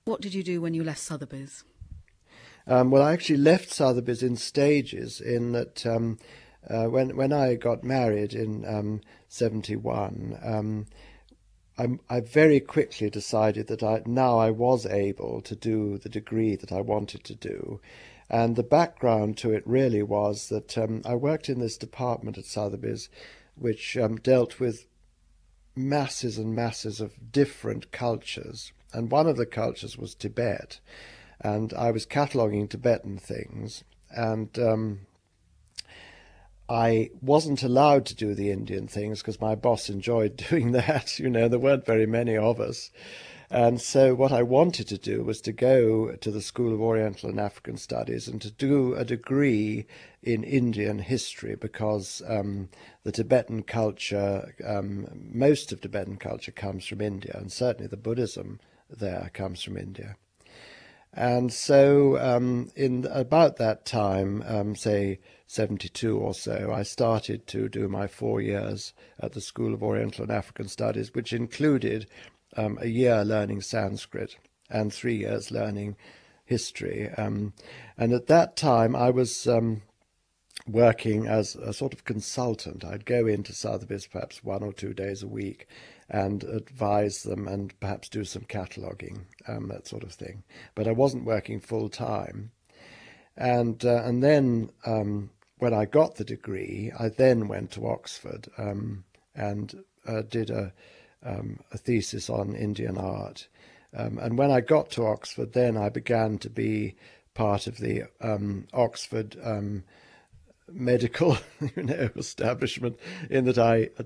What did you do when you left Sotheby's? Well, I actually left Sotheby's in stages. In that, when I got married in '71, I very quickly decided that now I was able to do the degree that I wanted to do. And the background to it really was that I worked in this department at Sotheby's, which dealt with masses and masses of different cultures. And one of the cultures was Tibet. And I was cataloguing Tibetan things. And I wasn't allowed to do the Indian things because my boss enjoyed doing that. There weren't very many of us. And so what I wanted to do was to go to the School of Oriental and African Studies and to do a degree in Indian history because the Tibetan culture, most of Tibetan culture comes from India, and certainly the Buddhism there comes from India. And so in about that time, say 72 or so, I started to do my 4 years at the School of Oriental and African Studies, which included a year learning Sanskrit and 3 years learning history. And at that time, I was working as a sort of consultant. I'd go into Sotheby's perhaps 1 or 2 days a week and advise them and perhaps do some cataloguing, that sort of thing. But I wasn't working full time. And then when I got the degree, I then went to Oxford and did a thesis on Indian art. And when I got to Oxford, then I began to be part of the Oxford medical, establishment. In that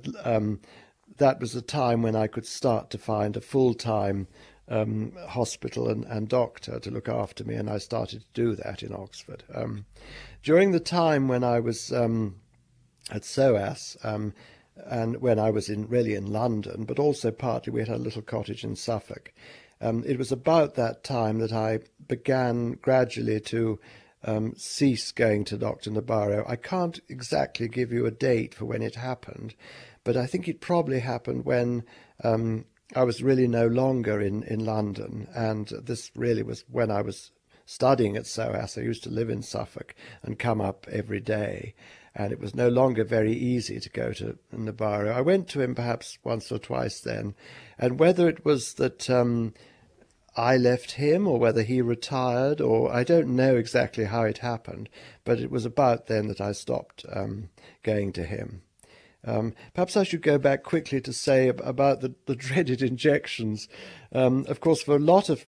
that was a time when I could start to find a full-time hospital and doctor to look after me, and I started to do that in Oxford. During the time when I was at SOAS, and when I was really in London, but also partly we had a little cottage in Suffolk. It was about that time that I began gradually to cease going to Dr. Nabarro. I can't exactly give you a date for when it happened, but I think it probably happened when I was really no longer in London, and this really was when I was studying at SOAS. I used to live in Suffolk and come up every day, and it was no longer very easy to go to Nabarro. I went to him perhaps once or twice then, and whether it was that I left him or whether he retired, or I don't know exactly how it happened, but it was about then that I stopped going to him. Perhaps I should go back quickly to say about the dreaded injections. Of course, for a lot of